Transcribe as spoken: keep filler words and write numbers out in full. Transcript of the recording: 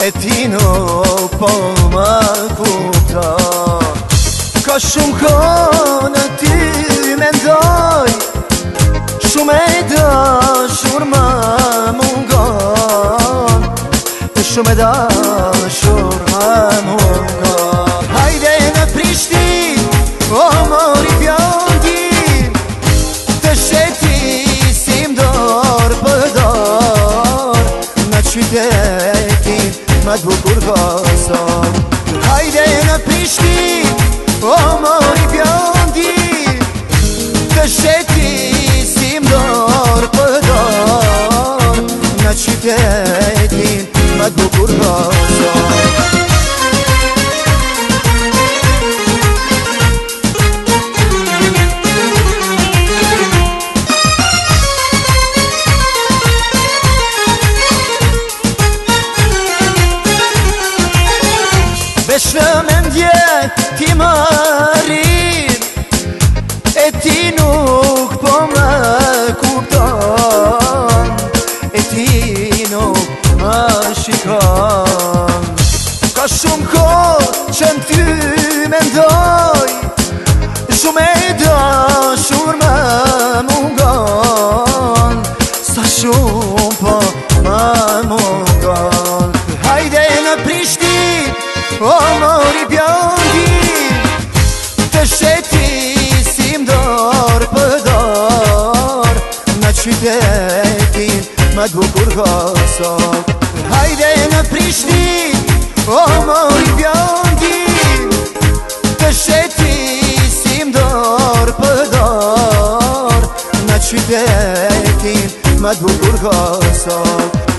e ti nuk po më kupton. Ka shumë kohë në ty mendoj, shumë e dashur më mungon, shumë e dashur më mungon. Hajde në Prishtinë, o mori bjondin, të shetisim dorë për dorë në qytetin më t'bukur Kosovë. Hajde në Prishtinë, o mori bjondin, të shetisim dorë për dorë në qytetin më t'bukur Kosovë. Veç në mendje ti më rrin, e ti nuk po më kupton, e ti nuk më shikon. Ka shumë kohë që në ty mendoj, shumë e dashur më mungon, sa shumë po më mungon. Hajde në Prishtinë, o mori bjondin, të shetisim dorë për dorë në qytetin më t'bukur Kosovë. Hajde në Prishtinë, o mori bjondin, të shetisim dorë për dorë në qytetin më t'bukur Kosovë.